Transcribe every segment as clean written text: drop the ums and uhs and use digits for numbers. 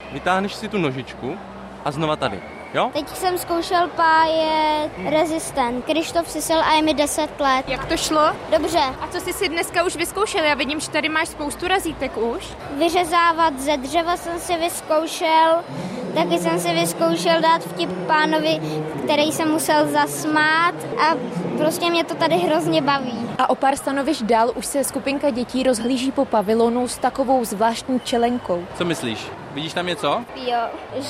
vytáhneš si tu nožičku a znova tady, jo? Teď jsem zkoušel pájet rezistent. Krištof Sisel a je mi 10 let. Jak to šlo? Dobře. A co jsi si dneska už vyzkoušel? Já vidím, že tady máš spoustu razítek už. Vyřezávat ze dřeva jsem si vyzkoušel, taky jsem si vyzkoušel dát vtip pánovi, který jsem musel zasmát a prostě mě to tady hrozně baví. A o pár stanovišť dál už se skupinka dětí rozhlíží po pavilonu s takovou zvláštní čelenkou. Co myslíš? Vidíš tam něco? Jo,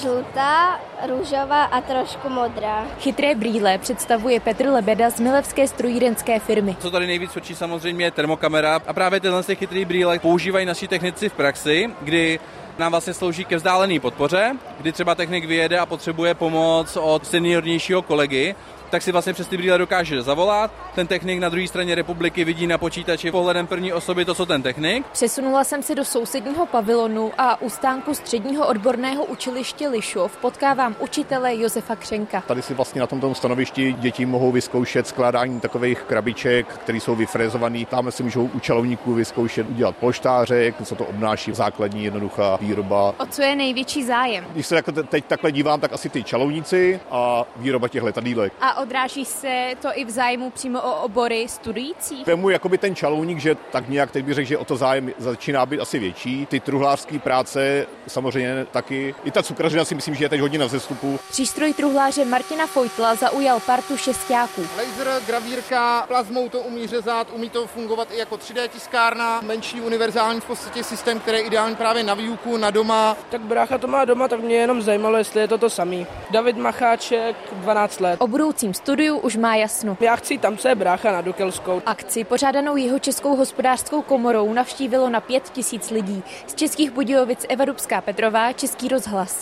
žlutá, růžová a trošku modrá. Chytré brýle představuje Petr Lebeda z milevské strojírenské firmy. Co tady nejvíc očí samozřejmě je termokamera a právě tyhle chytrý brýle používají naši technici v praxi, kdy nám vlastně slouží ke vzdálené podpoře, kdy třeba technik vyjede a potřebuje pomoc od seniornějšího kolegy, tak si vlastně přes ty brýle dokáže zavolat. Ten technik na druhé straně republiky vidí na počítači pohledem první osoby to, co ten technik. Přesunula jsem se do sousedního pavilonu a u stánku středního odborného učiliště Lišov potkávám učitele Josefa Křenka. Tady si vlastně na tomto stanovišti děti mohou vyzkoušet skládání takových krabiček, které jsou vyfrézované. Tam si můžou u čalovníků vyzkoušet udělat polštářek, co to obnáší základní jednoduchá výroba. O co je největší zájem? Když se teď takhle dívám, tak asi ty čalovníci a výroba těch letadýlek. A odráží se to i v zájmu přímo o obory studujících? Vemu jakoby ten čalouník, že tak nějak teď bych řekl, že o to zájem začíná být asi větší. Ty truhlářské práce samozřejmě taky. I ta cukrařina si myslím, že je teď hodně na vzestupu. Přístroj truhláře Martina Fojtla zaujal partu šestáků. Laser, gravírka, plazmou to umí řezat, umí to fungovat i jako 3D tiskárna, menší univerzální v podstatě systém, který je ideální právě na výuku, na doma. Tak brácha to má doma, tak mě jenom zajímalo, jestli je to samý. David Macháček, 12 let. O budoucím studiu už má jasno. Já chci tam, co je brácha na Dukelskou. Akci pořádanou Jihočeskou hospodářskou komorou navštívilo na 5 000 lidí. Z Českých Budějovic Eva Dubská Petrová, Český rozhlas.